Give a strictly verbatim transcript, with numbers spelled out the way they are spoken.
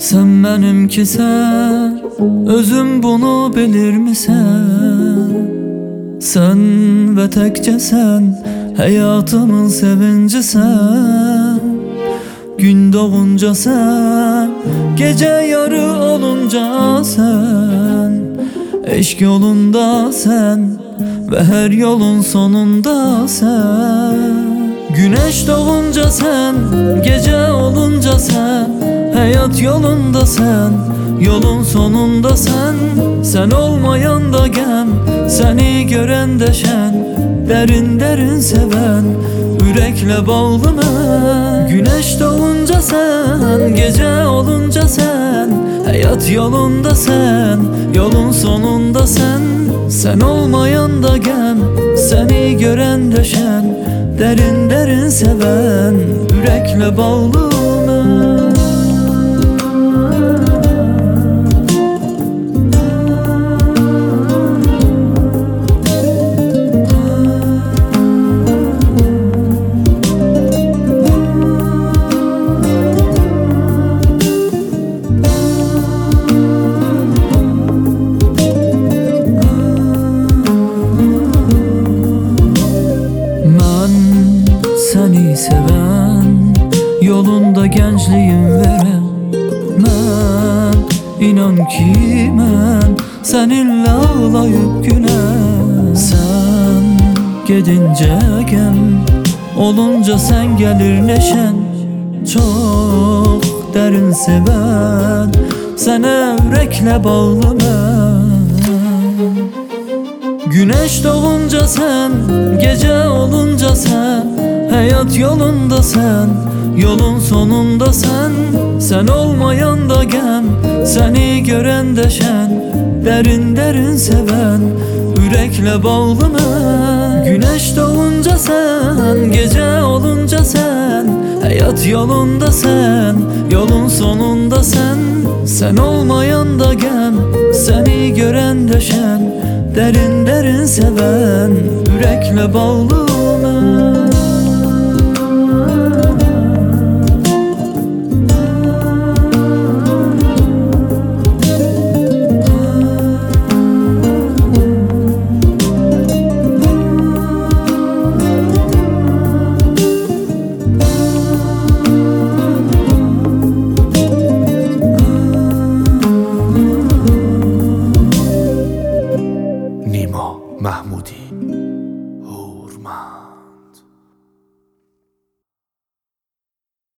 Sen benimkisen, özüm bunu bilirmisən? Sen ve tekçe sen, hayatımın sevinci sen. Gün doğunca sen, gece yarı olunca sen. Eşk yolunda sen ve her yolun sonunda sen. Güneş doğunca sen, gece olunca sen. Hayat yolunda sen, yolun sonunda sen. Sen olmayan da gem, seni gören de şen. Derin derin seven, yürekle bağlı mən. Güneş doğunca sen, gece olunca sen. Hayat yolunda sen, yolun sonunda sen. Sen olmayan da gem, seni gören de şen. Derin derin seven, yürekle bağlı mən. Seni seven, yolunda gençliğim veren. Mən, inan ki mən seninle ağlayıp gülen. Sen gedince gem, olunca sen gelir neşen. Çok derin seven, sana yürekle bağlı mən. Güneş doğunca sen, gece olunca sen. Hayat yolunda sen, yolun sonunda sen. Sen olmayan da gem, seni gören de şen. Derin derin seven, yürekle bağlı mən. Güneş doğunca sen, gece olunca sen. Hayat yolunda sen, yolun sonunda sen. Sen olmayan da gem, seni gören de şen. Derin derin seven, yürekle bağlı mən. نیما محمودی